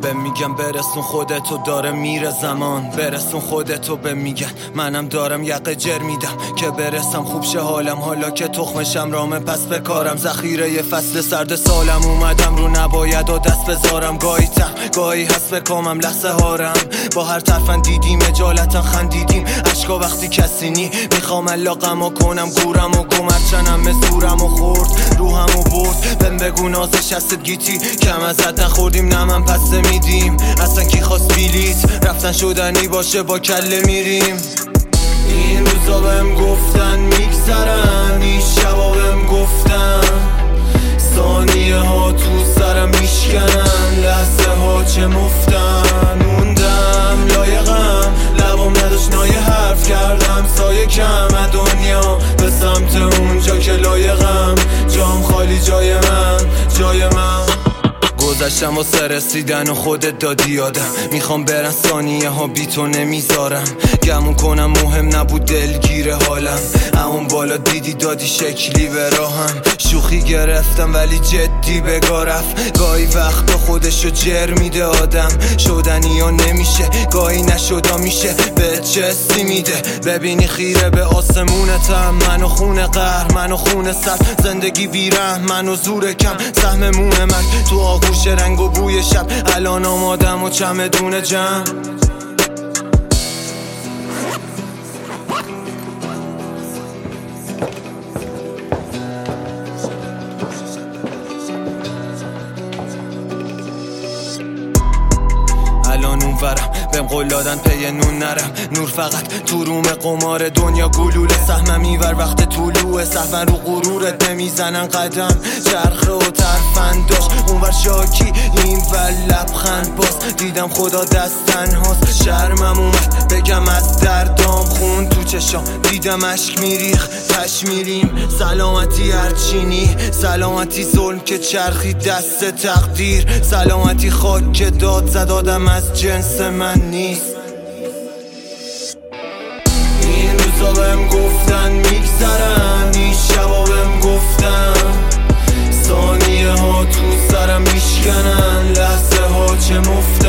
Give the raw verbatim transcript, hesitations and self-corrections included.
به میگم برسون خودتو، داره میره زمان، برسون خودتو به میگن منم دارم یقه جر میدم که برسم خوب شه حالم، حالا که تخمشم رامه پس بکارم. ذخیره یه فصل سرد سالم اومدم رو نباید و دست بذارم، گاهی تر گاهی هست بکامم لحظه هارم، با هر طرفن دیدیم اجالتا خندیدیم عشقا وقتی کسی نی، میخوام علاقمو کنم گورم و گمرچنم مزورم و خورد روحمو برد. بهم بگو نازش هست گیتی کم ازت نخوردیم نه من پس میدیم، اصلا کی خواست بیلیت رفتن شدنی باشه با کله میریم. این روزا بهم گفتن میگذرن، این شبا بهم گفتن ثانیه ها تو سرم میشکنن، لحظه ها چه مفتن، موندم لایقم لبام نداشت نایه حرف کردم سایه کم دنیا به سمت اونجا که لایقم، جام خالی جای من جای من. گذشتم واسه رسیدن و خودت دادی یادم، میخوام برن ثانیه ها بی تو نمیذارم، گمون کنم مهم نبود دلگیر حالم، اون بالا دیدی دادی شکلی به راهم، شوخی گرفتم ولی جدی بگاه رفت، گاهی وقتا خودشو جر میده آدم، شدنی ها نمیشه گاهی نشدا میشه به چستی میده، ببینی خیره به آسمونتم، منو خونه قهر منو خونه سر، زندگی بیرحم منو زور کم، سهم مونه من تو آغوش رنگ و بوی شب، الان آمادم و چمدون جمع. الان اونورم بهم قول دادن پی نون نرم، نور فقط تو روم قمار دنیا گلوله، سهمم ایور وقت طلوعه سهمن رو غرورت نمیزنن قدم، چرخه و ترفنداش اونور شاکی این ور لبخند باز، دیدم خدا دست تنهاست، شرمم اومد بگم از دردام خون تو چشام، دیدم عشق میریخ تش میریم، سلامتی هرچینی سلامتی ظلم که چرخی دست تقدیر، سلامتی خاک که داد زد آدم از جنس من نیست. این روزا بهم گفتن میگذرن، این شبا بهم گفتن ثانیه ها تو سرم میشکنن، لحظه ها چه مفتن